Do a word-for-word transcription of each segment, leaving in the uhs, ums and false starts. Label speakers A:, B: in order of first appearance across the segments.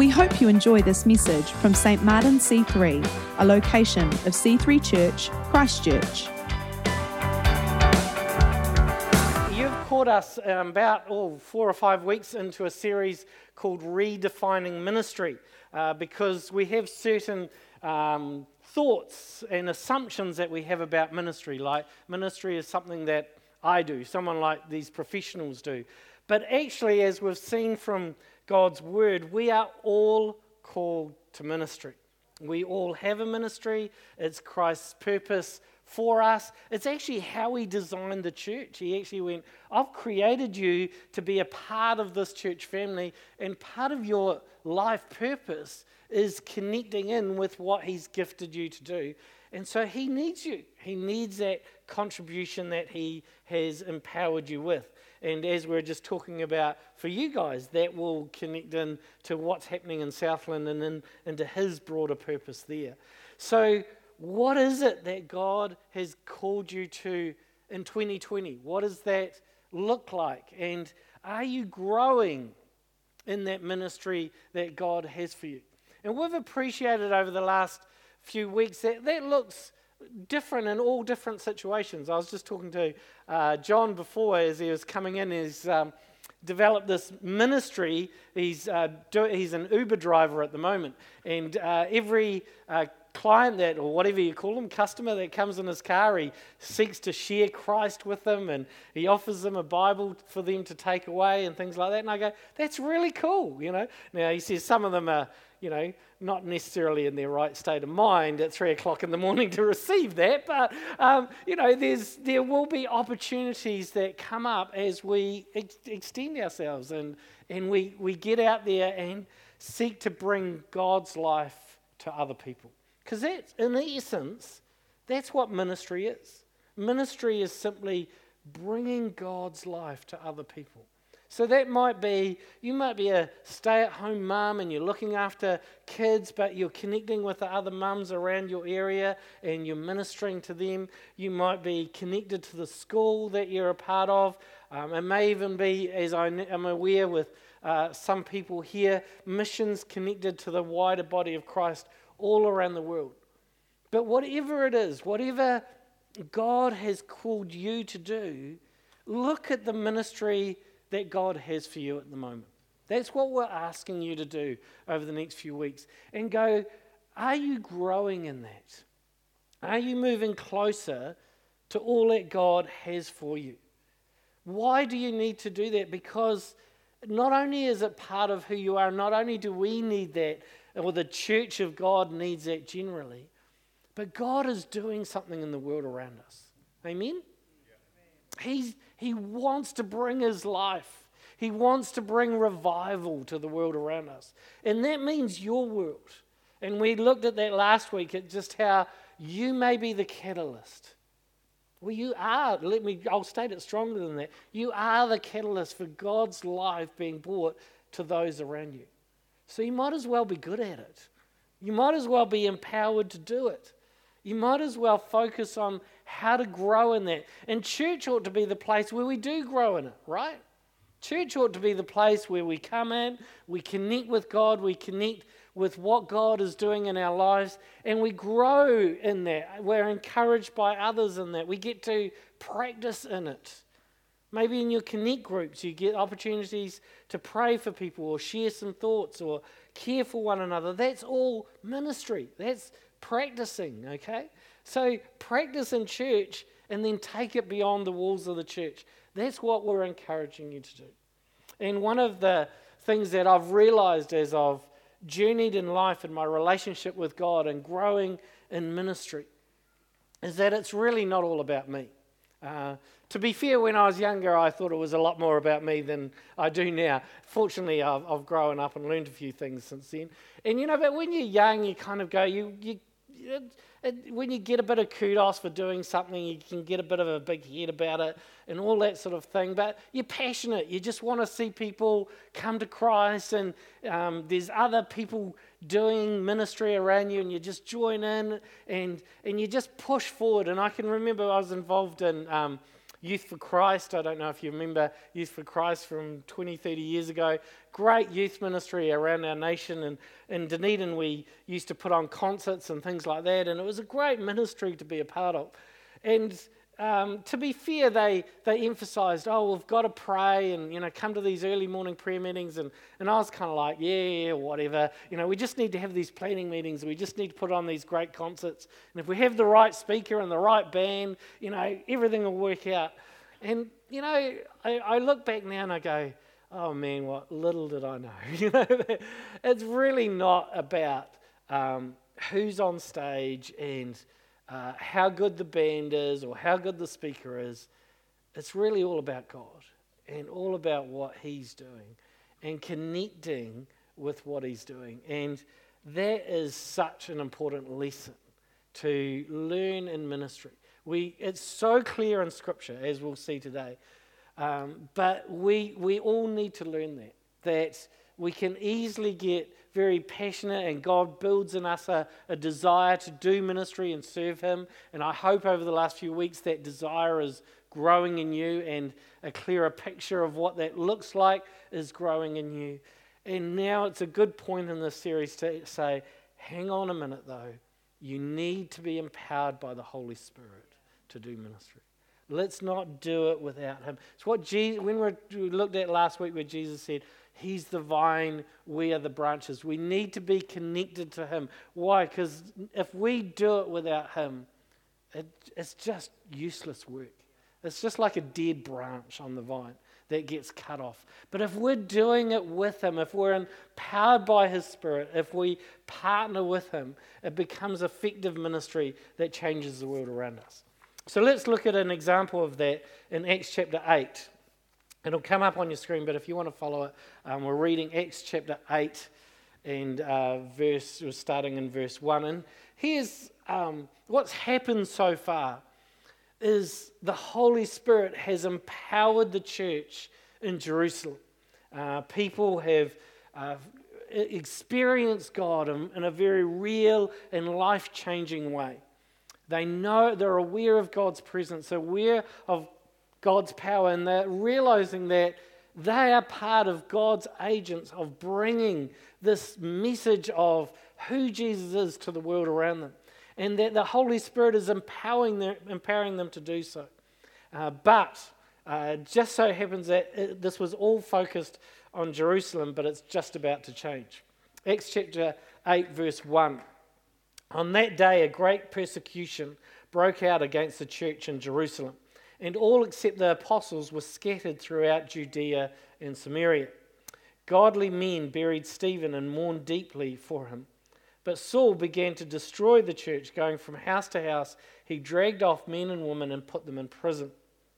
A: We hope you enjoy this message from Saint Martin C three, a location of C three Church, Christchurch.
B: You've caught us um, about oh, four or five weeks into a series called Redefining Ministry uh, because we have certain um, thoughts and assumptions that we have about ministry, like ministry is something that I do, someone like these professionals do. But actually, as we've seen from God's word, we are all called to ministry. We all have a ministry. It's Christ's purpose for us. It's actually how he designed the church. He actually went, I've created you to be a part of this church family, and part of your life purpose is connecting in with what he's gifted you to do. And so he needs you. He needs that contribution that he has empowered you with. And as we're just talking about for you guys, that will connect in to what's happening in Southland and in, into his broader purpose there. So what is it that God has called you to in twenty twenty? What does that look like? And are you growing in that ministry that God has for you? And we've appreciated over the last few weeks that that looks different in all different situations. I was just talking to uh, John before as he was coming in. He's um, developed this ministry. He's uh, do, he's an Uber driver at the moment, and uh, every uh, client that, or whatever you call them, customer that comes in his car, he seeks to share Christ with them, and he offers them a Bible for them to take away and things like that. And I go, that's really cool, you know. Now he says some of them are, you know, not necessarily in their right state of mind at three o'clock in the morning to receive that, but um, you know, there's there will be opportunities that come up as we ex- extend ourselves and and we we get out there and seek to bring God's life to other people. Because that's, in essence, that's what ministry is. Ministry is simply bringing God's life to other people. So that might be, you might be a stay-at-home mum and you're looking after kids, but you're connecting with the other mums around your area and you're ministering to them. You might be connected to the school that you're a part of. Um, it may even be, as I am aware with uh, some people here, missions connected to the wider body of Christ all around the world. But whatever it is, whatever God has called you to do, look at the ministry that God has for you at the moment. That's what we're asking you to do over the next few weeks. And go, are you growing in that? Are you moving closer to all that God has for you? Why do you need to do that? Because not only is it part of who you are, not only do we need that, or the church of God needs that generally, but God is doing something in the world around us. Amen? He's, he wants to bring his life. He wants to bring revival to the world around us. And that means your world. And we looked at that last week, at just how you may be the catalyst. Well, you are. Let me, I'll state it stronger than that. You are the catalyst for God's life being brought to those around you. So you might as well be good at it. You might as well be empowered to do it. You might as well focus on how to grow in that. And church ought to be the place where we do grow in it, right? Church ought to be the place where we come in, we connect with God, we connect with what God is doing in our lives, and we grow in that. We're encouraged by others in that. We get to practice in it. Maybe in your connect groups, you get opportunities to pray for people or share some thoughts or care for one another. That's all ministry. That's practicing, okay? So practice in church and then take it beyond the walls of the church. That's what we're encouraging you to do. And one of the things that I've realized as I've journeyed in life in my relationship with God and growing in ministry is that it's really not all about me. Uh, to be fair, when I was younger, I thought it was a lot more about me than I do now. Fortunately, I've, I've grown up and learned a few things since then. And you know, but when you're young, you kind of go, you, you, it, it, when you get a bit of kudos for doing something, you can get a bit of a big head about it and all that sort of thing. But you're passionate. You just want to see people come to Christ, and um, there's other people doing ministry around you, and you just join in and and you just push forward. And I can remember I was involved in um, Youth for Christ, I don't know if you remember Youth for Christ from twenty, thirty years ago. Great youth ministry around our nation. And in Dunedin, we used to put on concerts and things like that. And it was a great ministry to be a part of. And um, to be fair, they they emphasised, oh, we've got to pray and, you know, come to these early morning prayer meetings. And, and I was kind of like, yeah, yeah, whatever. You know, we just need to have these planning meetings. We just need to put on these great concerts. And if we have the right speaker and the right band, you know, everything will work out. And, you know, I, I look back now and I go, oh, man, what little did I know. You know, it's really not about um, who's on stage and Uh, how good the band is or how good the speaker is. It's really all about God and all about what He's doing and connecting with what He's doing. And that is such an important lesson to learn in ministry. We it's so clear in Scripture, as we'll see today, um, but we we all need to learn that that we can easily get very passionate, and God builds in us a, a desire to do ministry and serve Him. And I hope over the last few weeks that desire is growing in you, and a clearer picture of what that looks like is growing in you. And now it's a good point in this series to say, hang on a minute though, you need to be empowered by the Holy Spirit to do ministry. Let's not do it without Him. It's what Jesus, when we looked at last week where Jesus said, He's the vine, we are the branches. We need to be connected to Him. Why? Because if we do it without Him, it, it's just useless work. It's just like a dead branch on the vine that gets cut off. But if we're doing it with Him, if we're empowered by His Spirit, if we partner with Him, it becomes effective ministry that changes the world around us. So let's look at an example of that in Acts chapter eight. It'll come up on your screen, but if you want to follow it, um, we're reading Acts chapter eight, and uh, verse we're starting in verse one. And here's um, what's happened so far is the Holy Spirit has empowered the church in Jerusalem. Uh, people have uh, experienced God in, in a very real and life-changing way. They know, they're aware of God's presence, aware of God's power, and they're realizing that they are part of God's agents of bringing this message of who Jesus is to the world around them, and that the Holy Spirit is empowering them, empowering them to do so. Uh, but uh, just so happens that it, this was all focused on Jerusalem, but it's just about to change. Acts chapter eight, verse one. On that day, a great persecution broke out against the church in Jerusalem, and all except the apostles were scattered throughout Judea and Samaria. Godly men buried Stephen and mourned deeply for him. But Saul began to destroy the church, going from house to house. He dragged off men and women and put them in prison.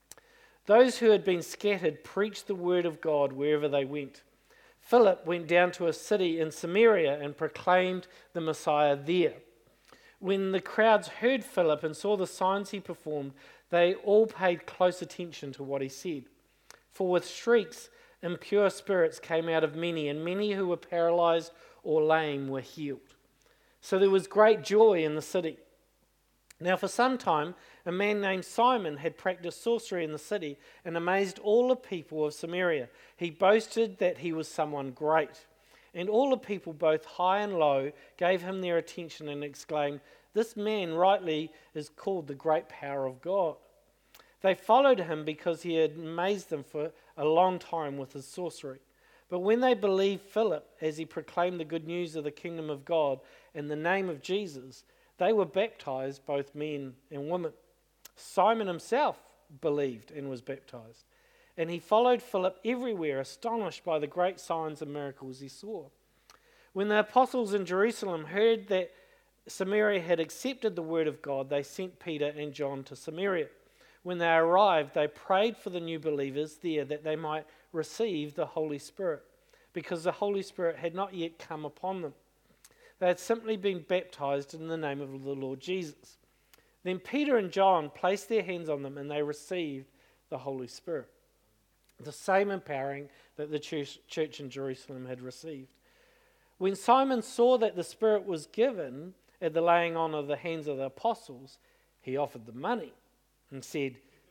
B: Those who had been scattered preached the word of God wherever they went. Philip went down to a city in Samaria and proclaimed the Messiah there. When the crowds heard Philip and saw the signs he performed, they all paid close attention to what he said. For with shrieks, impure spirits came out of many, and many who were paralyzed or lame were healed. So there was great joy in the city. Now for some time, a man named Simon had practiced sorcery in the city and amazed all the people of Samaria. He boasted that he was someone great. And all the people, both high and low, gave him their attention and exclaimed, "This man rightly is called the great power of God." They followed him because he had amazed them for a long time with his sorcery. But when they believed Philip as he proclaimed the good news of the kingdom of God in the name of Jesus, they were baptized, both men and women. Simon himself believed and was baptized. And he followed Philip everywhere, astonished by the great signs and miracles he saw. When the apostles in Jerusalem heard that Samaria had accepted the word of God, they sent Peter and John to Samaria. When they arrived, they prayed for the new believers there that they might receive the Holy Spirit, because the Holy Spirit had not yet come upon them. They had simply been baptized in the name of the Lord Jesus. Then Peter and John placed their hands on them and they received the Holy Spirit, the same empowering that the church, church in Jerusalem had received. When Simon saw that the Spirit was given at the laying on of the hands of the apostles, he offered them money and said,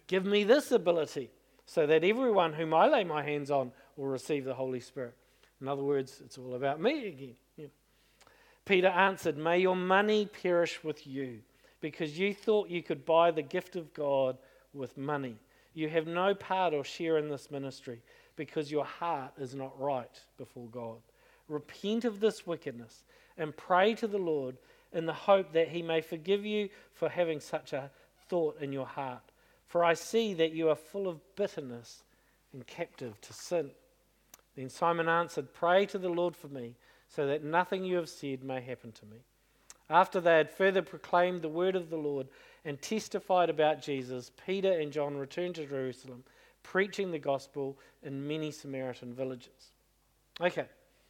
B: Give me this ability so that everyone whom I lay my hands on will receive the Holy Spirit. In other words, it's all about me again. Yeah. Peter answered, may your money perish with you, because you thought you could buy the gift of God with money. You have no part or share in this ministry, because your heart is not right before God. Repent of this wickedness and pray to the Lord in the hope that he may forgive you for having such a thought in your heart. For I see that you are full of bitterness and captive to sin. Then Simon answered, pray to the Lord for me, so that nothing you have said may happen to me. After they had further proclaimed the word of the Lord and testified about Jesus, Peter and John returned to Jerusalem, preaching the gospel in many Samaritan villages. Okay,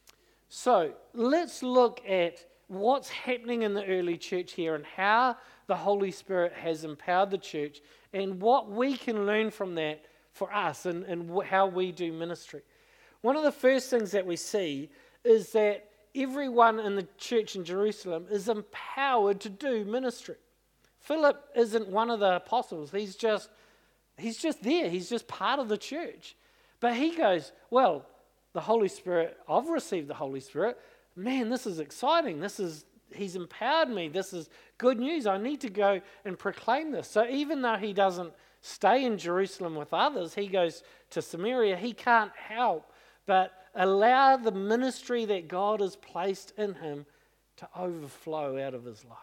B: so let's look at what's happening in the early church here and how the Holy Spirit has empowered the church and what we can learn from that for us and, and how we do ministry. One of the first things that we see is that everyone in the church in Jerusalem is empowered to do ministry. Philip isn't one of the apostles. He's just, he's just there. He's just part of the church. But he goes, well, the Holy Spirit, I've received the Holy Spirit. Man, this is exciting. This is, he's empowered me. This is good news. I need to go and proclaim this. So even though he doesn't stay in Jerusalem with others, he goes to Samaria. He can't help but allow the ministry that God has placed in him to overflow out of his life.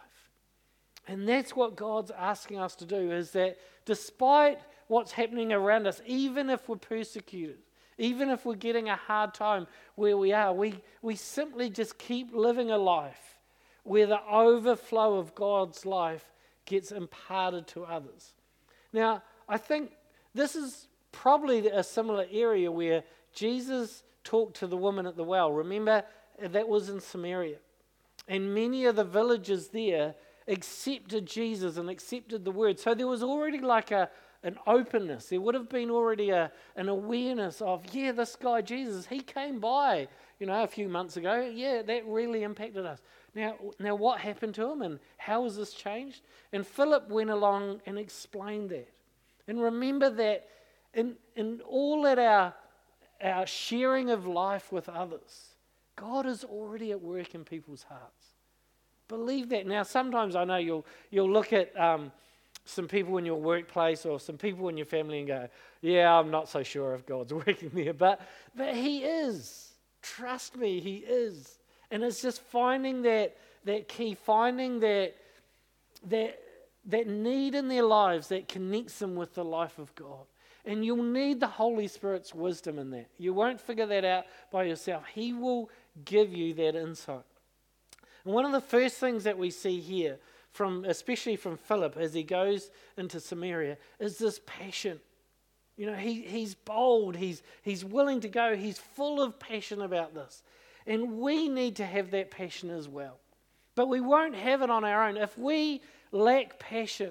B: And that's what God's asking us to do, is that despite what's happening around us, even if we're persecuted, even if we're getting a hard time where we are, we, we simply just keep living a life where the overflow of God's life gets imparted to others. Now, I think this is probably a similar area where Jesus talked to the woman at the well. Remember, that was in Samaria. And many of the villagers there accepted Jesus and accepted the word. So there was already like a an openness. There would have been already a, an awareness of, yeah, this guy Jesus, he came by, you know, a few months ago. Yeah, that really impacted us. Now, now what happened to him and how has this changed? And Philip went along and explained that. And remember that in, in all at our, our sharing of life with others, God is already at work in people's hearts. Believe that. Now, sometimes I know you'll you'll look at um, some people in your workplace or some people in your family and go, yeah, I'm not so sure if God's working there. But, but he is. Trust me, he is. And it's just finding that that key, finding that that that need in their lives that connects them with the life of God. And you'll need the Holy Spirit's wisdom in that. You won't figure that out by yourself. He will give you that insight. And one of the first things that we see here, from especially from Philip as he goes into Samaria, is this passion. You know, he, he's bold, he's, he's willing to go, he's full of passion about this. And we need to have that passion as well. But we won't have it on our own. If we lack passion,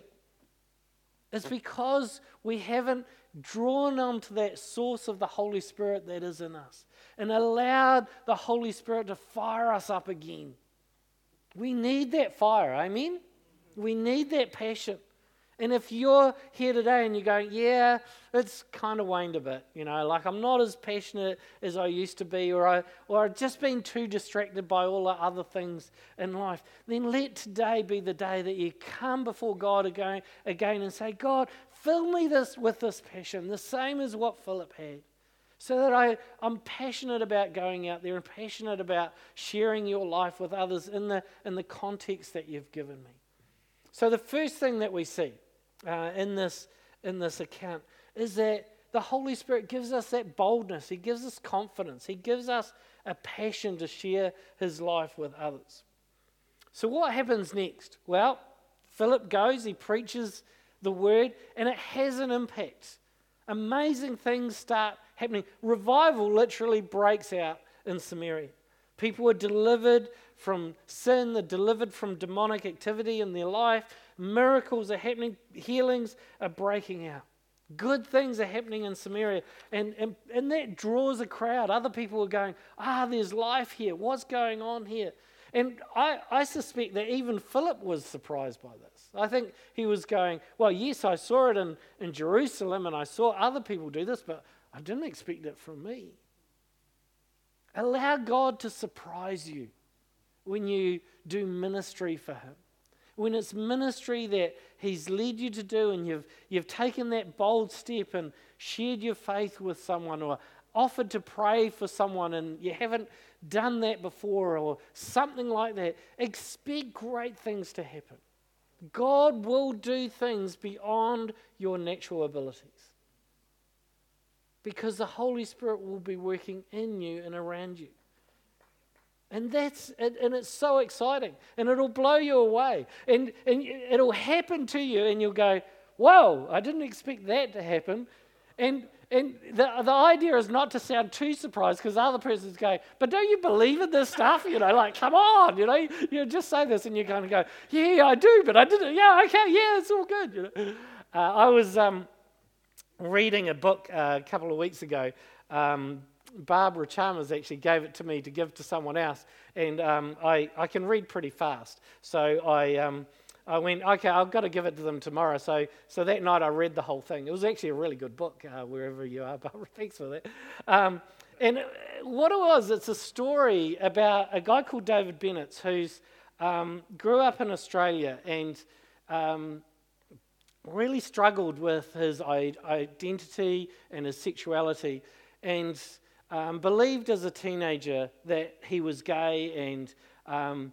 B: it's because we haven't drawn onto that source of the Holy Spirit that is in us and allowed the Holy Spirit to fire us up again. We need that fire, amen? We need that passion. And if you're here today and you're going, yeah, it's kind of waned a bit, you know, like I'm not as passionate as I used to be, or, I, or I've just been too distracted by all the other things in life, then let today be the day that you come before God again, again and say, God, fill me this with this passion, the same as what Philip had. So that I, I'm passionate about going out there and passionate about sharing your life with others in the, in the context that you've given me. So the first thing that we see uh, in this, in this account is that the Holy Spirit gives us that boldness. He gives us confidence. He gives us a passion to share his life with others. So what happens next? Well, Philip goes, he preaches the word, and it has an impact. Amazing things start happening. Revival literally breaks out in Samaria. People are delivered from sin, they're delivered from demonic activity in their life. Miracles are happening, healings are breaking out. Good things are happening in Samaria, and, and, and that draws a crowd. Other people are going, ah, there's life here. What's going on here? And I, I suspect that even Philip was surprised by this. I think he was going, well, yes, I saw it in, in Jerusalem and I saw other people do this, but I didn't expect it from me. Allow God to surprise you when you do ministry for him. When it's ministry that he's led you to do and you've, you've taken that bold step and shared your faith with someone or offered to pray for someone and you haven't done that before or something like that, expect great things to happen. God will do things beyond your natural abilities because the Holy Spirit will be working in you and around you. And that's it, and it's so exciting, and it'll blow you away, and, and it'll happen to you, and you'll go, whoa, I didn't expect that to happen. And and the, the idea is not to sound too surprised because the other person's going, but don't you believe in this stuff? You know, like, come on, you know, you, you just say this and you kind of go, yeah, I do, but I didn't, yeah, okay, yeah, it's all good. You know? uh, I was um, reading a book uh, a couple of weeks ago. Um, Barbara Chalmers actually gave it to me to give to someone else, and um, I, I can read pretty fast. So I... Um, I went, okay, I've got to give it to them tomorrow. So so that night I read the whole thing. It was actually a really good book, uh, wherever you are, Barbara, thanks for that. Um, and what it was, it's a story about a guy called David Bennett who's um, grew up in Australia and um, really struggled with his identity and his sexuality and um, believed as a teenager that he was gay and um,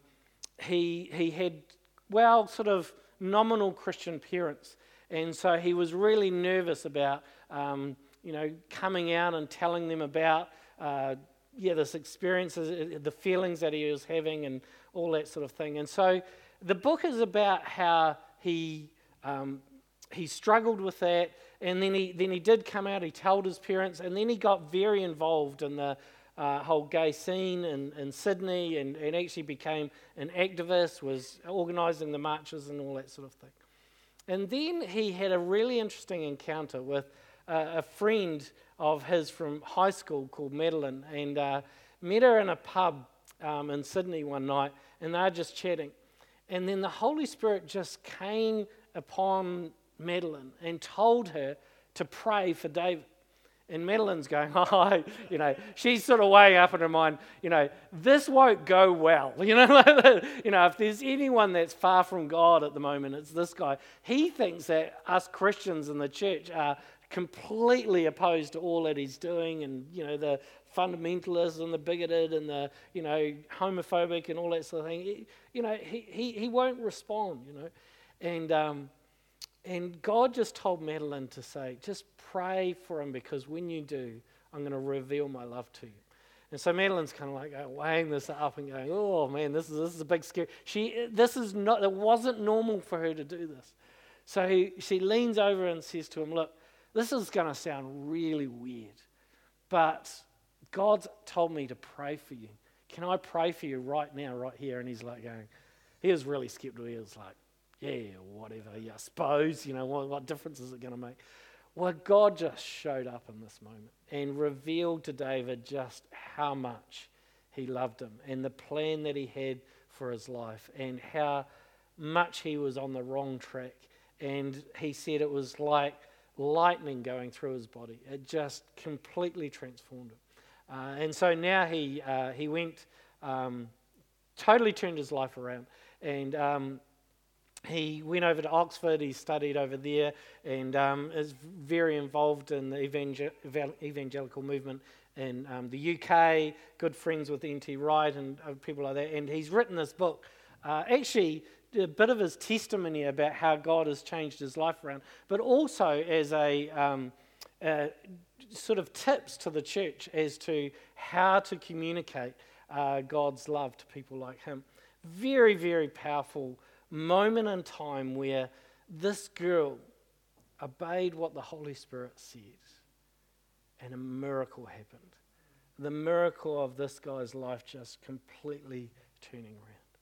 B: he he had... well, sort of nominal Christian parents. And so he was really nervous about, um, you know, coming out and telling them about, uh, yeah, this experience, the feelings that he was having and all that sort of thing. And so the book is about how he um, he struggled with that, and then he, then he did come out, he told his parents, and then he got very involved in the Uh, whole gay scene in, in Sydney and, and actually became an activist, was organising the marches and all that sort of thing. And then he had a really interesting encounter with uh, a friend of his from high school called Madeline, and uh, met her in a pub um, in Sydney one night, and they were just chatting. And then the Holy Spirit just came upon Madeline and told her to pray for David. And Madeline's going, oh, you know, she's sort of weighing up in her mind, you know, this won't go well. You know, you know, if there's anyone that's far from God at the moment, it's this guy. He thinks that us Christians in the church are completely opposed to all that he's doing, and, you know, the fundamentalists and the bigoted and the, you know, homophobic and all that sort of thing. He, you know, he, he, he won't respond, you know. And, um, And God just told Madeline to say, just pray for him, because when you do, I'm going to reveal my love to you. And so Madeline's kind of like uh, weighing this up and going, oh man, this is this is a big scare. She this is not it wasn't normal for her to do this. So he, she leans over and says to him, look, this is going to sound really weird, but God's told me to pray for you. Can I pray for you right now, right here? And he's like going, he was really skeptical. He was like, yeah, whatever, yeah, I suppose, you know, what, what difference is it going to make? Well, God just showed up in this moment and revealed to David just how much he loved him and the plan that he had for his life and how much he was on the wrong track. And he said it was like lightning going through his body. It just completely transformed him. Uh, and so now he, uh, he went, um, totally turned his life around, and um, he went over to Oxford, he studied over there, and um, is very involved in the evangel- evangelical movement in um, the U K, good friends with N T Wright and uh, people like that. And he's written this book, uh, actually a bit of his testimony about how God has changed his life around, but also as a um, uh, sort of tips to the church as to how to communicate uh, God's love to people like him. Very, very powerful moment in time where this girl obeyed what the Holy Spirit said, and a miracle happened. The miracle of this guy's life just completely turning around.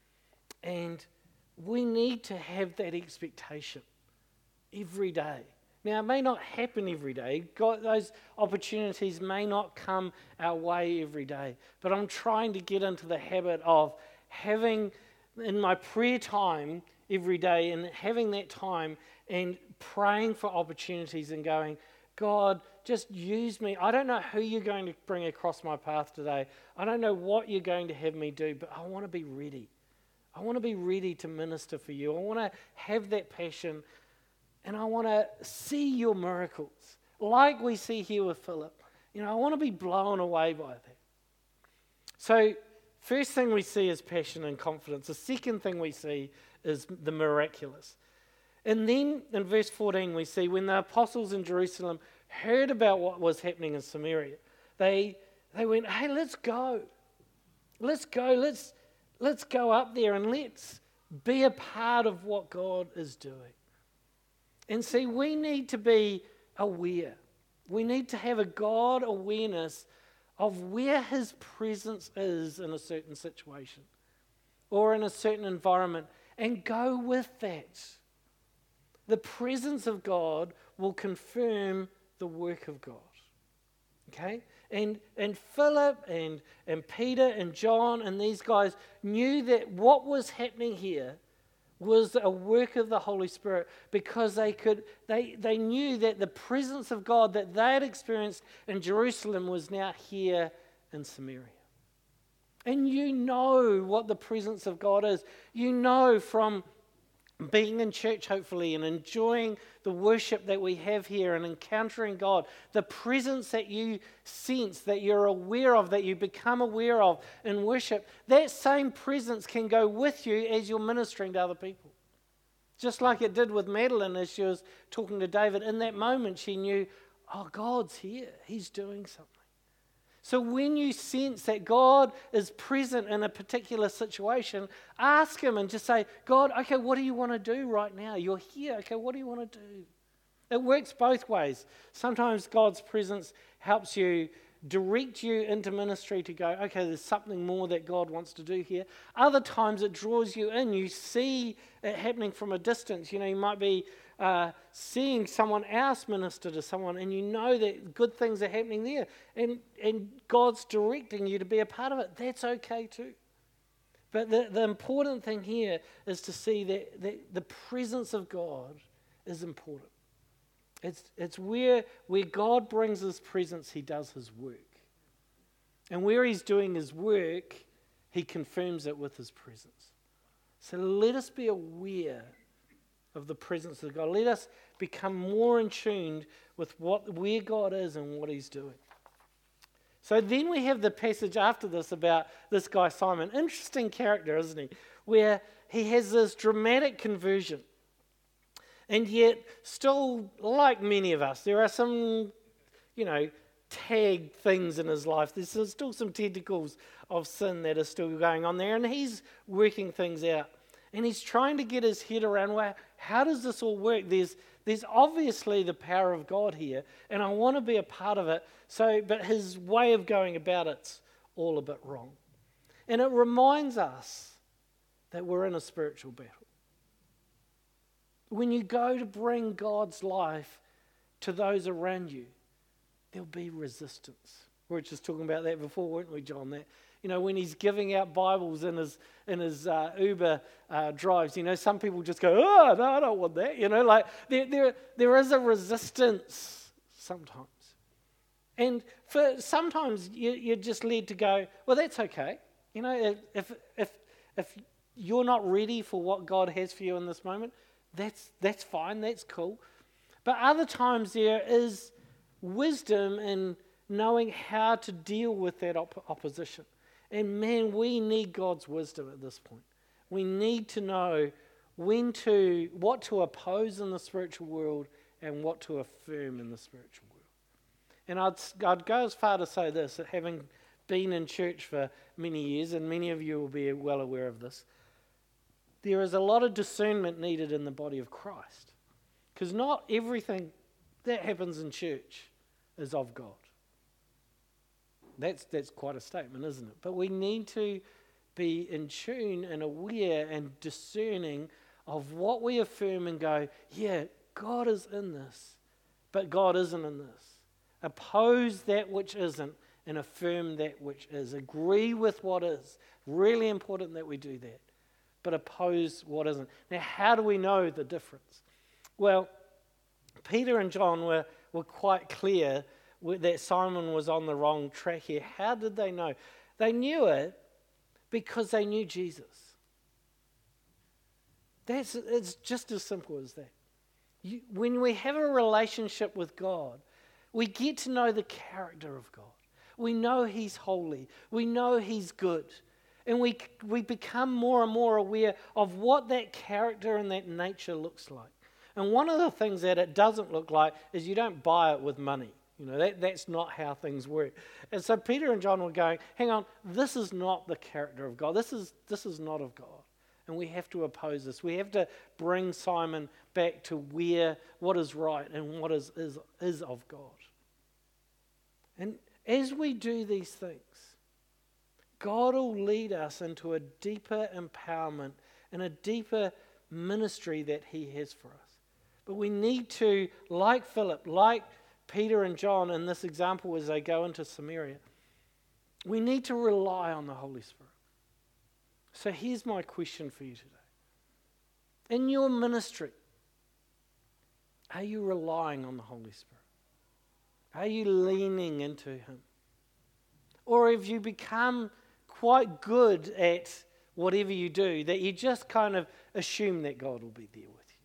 B: And we need to have that expectation every day. Now, it may not happen every day. God, those opportunities may not come our way every day. But I'm trying to get into the habit of having in my prayer time every day and having that time and praying for opportunities and going, God, just use me. I don't know who you're going to bring across my path today. I don't know what you're going to have me do, but I want to be ready. I want to be ready to minister for you. I want to have that passion, and I want to see your miracles like we see here with Philip. You know, I want to be blown away by that. So, first thing we see is passion and confidence. The second thing we see is the miraculous. And then in verse fourteen we see when the apostles in Jerusalem heard about what was happening in Samaria, they they went, hey, let's go. Let's go. Let's, let's go up there and let's be a part of what God is doing. And see, we need to be aware. We need to have a God awareness of where his presence is in a certain situation or in a certain environment and go with that. The presence of God will confirm the work of God. Okay? And and Philip and, and Peter and John and these guys knew that what was happening here was a work of the Holy Spirit because they could they they knew that the presence of God that they had experienced in Jerusalem was now here in Samaria. And you know what the presence of God is. You know from being in church, hopefully, and enjoying the worship that we have here and encountering God, the presence that you sense, that you're aware of, that you become aware of in worship, that same presence can go with you as you're ministering to other people. Just like it did with Madeline as she was talking to David. In that moment, she knew, oh, God's here. He's doing something. So when you sense that God is present in a particular situation, ask him and just say, God, okay, what do you want to do right now? You're here. Okay, what do you want to do? It works both ways. Sometimes God's presence helps you direct you into ministry to go, okay, there's something more that God wants to do here. Other times it draws you in. You see it happening from a distance. You know, you might be uh, seeing someone else minister to someone and you know that good things are happening there and, and God's directing you to be a part of it. That's okay too. But the, the important thing here is to see that, that the presence of God is important. It's, it's where, where God brings his presence, he does his work. And where he's doing his work, he confirms it with his presence. So let us be aware of the presence of God. Let us become more in tune with what, where God is and what he's doing. So then we have the passage after this about this guy Simon. Interesting character, isn't he? Where he has this dramatic conversion. And yet, still, like many of us, there are some, you know, tag things in his life. There's still some tentacles of sin that are still going on there, and he's working things out. And he's trying to get his head around, well, how does this all work? There's, there's obviously the power of God here, and I want to be a part of it. So, but his way of going about it's all a bit wrong. And it reminds us that we're in a spiritual battle. When you go to bring God's life to those around you, there'll be resistance. We were just talking about that before, weren't we, John? That, you know, when he's giving out Bibles in his in his uh, Uber uh, drives, you know, some people just go, oh, no, I don't want that. You know, like there there there is a resistance sometimes. And for sometimes you, you're just led to go, well, that's okay. You know, if if if you're not ready for what God has for you in this moment, That's that's fine, that's cool. But other times there is wisdom in knowing how to deal with that op- opposition. And man, we need God's wisdom at this point. We need to know when to, what to oppose in the spiritual world and what to affirm in the spiritual world. And I'd, I'd go as far to say this, that having been in church for many years, and many of you will be well aware of this, there is a lot of discernment needed in the body of Christ. Because not everything that happens in church is of God. That's that's quite a statement, isn't it? But we need to be in tune and aware and discerning of what we affirm and go, yeah, God is in this, but God isn't in this. Oppose that which isn't and affirm that which is. Agree with what is. Really important that we do that. But oppose what isn't. Now, how do we know the difference? Well, Peter and John were, were quite clear that Simon was on the wrong track here. How did they know? They knew it because they knew Jesus. That's, it's just as simple as that. You, when we have a relationship with God, we get to know the character of God. We know He's holy. We know He's good. And we, we become more and more aware of what that character and that nature looks like. And one of the things that it doesn't look like is you don't buy it with money. You know, that, that's not how things work. And so Peter and John were going, hang on, this is not the character of God. This is, this is not of God. And we have to oppose this. We have to bring Simon back to where what is right and what is, is, is of God. And as we do these things, God will lead us into a deeper empowerment and a deeper ministry that He has for us. But we need to, like Philip, like Peter and John in this example as they go into Samaria, we need to rely on the Holy Spirit. So here's my question for you today. In your ministry, are you relying on the Holy Spirit? Are you leaning into Him? Or have you become quite good at whatever you do that you just kind of assume that God will be there with you?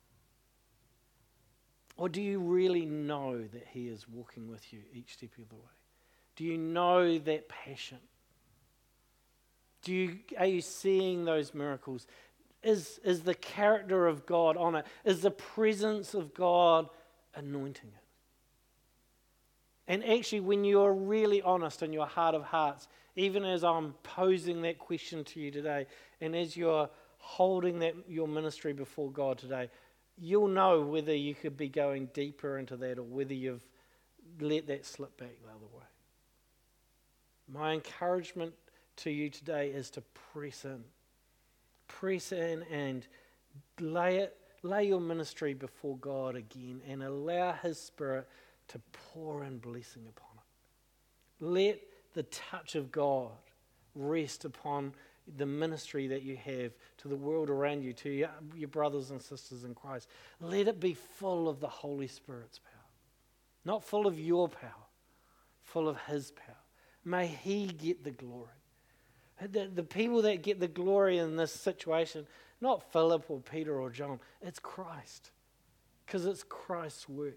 B: Or do you really know that He is walking with you each step of the way? Do you know that passion? Do you, are you seeing those miracles? Is, is the character of God on it? Is the presence of God anointing it? And actually, when you're really honest in your heart of hearts, even as I'm posing that question to you today, and as you're holding that your ministry before God today, you'll know whether you could be going deeper into that or whether you've let that slip back the other way. My encouragement to you today is to press in. Press in and lay it, lay your ministry before God again and allow His Spirit to pour in blessing upon it. Let the touch of God rest upon the ministry that you have to the world around you, to your, your brothers and sisters in Christ. Let it be full of the Holy Spirit's power. Not full of your power, full of His power. May He get the glory. The, the people that get the glory in this situation, not Philip or Peter or John, it's Christ. Because it's Christ's work.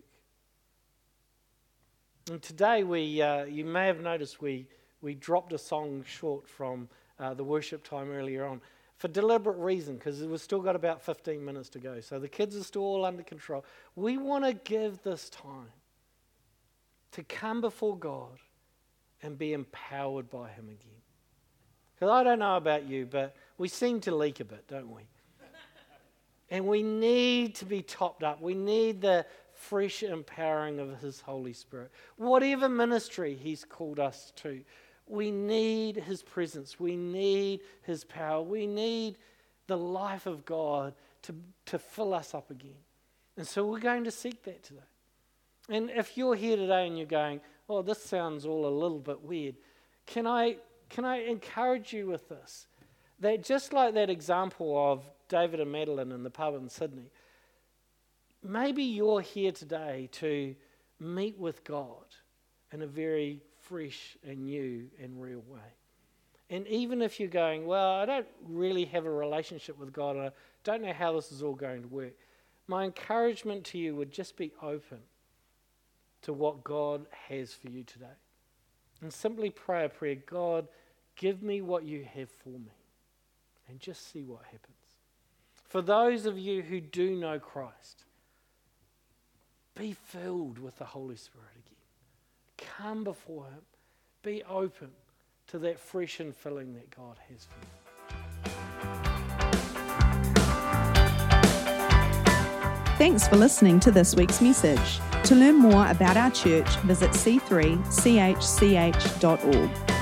B: And today we, uh, you may have noticed we, we dropped a song short from uh, the worship time earlier on for deliberate reason, because we've still got about fifteen minutes to go. So the kids are still all under control. We want to give this time to come before God and be empowered by Him again. Because I don't know about you, but we seem to leak a bit, don't we? And we need to be topped up. We need the fresh empowering of His Holy Spirit. Whatever ministry He's called us to, we need His presence. We need His power. We need the life of God to, to fill us up again. And so we're going to seek that today. And if you're here today and you're going, oh, this sounds all a little bit weird, can I... Can I encourage you with this? That just like that example of David and Madeline in the pub in Sydney, maybe you're here today to meet with God in a very fresh and new and real way. And even if you're going, well, I don't really have a relationship with God, I don't know how this is all going to work, my encouragement to you would just be open to what God has for you today. And simply pray a prayer, God, give me what you have for me. And just see what happens. For those of you who do know Christ, be filled with the Holy Spirit again. Come before Him. Be open to that fresh infilling that God has for you.
A: Thanks for listening to this week's message. To learn more about our church, visit c three c h c h dot org.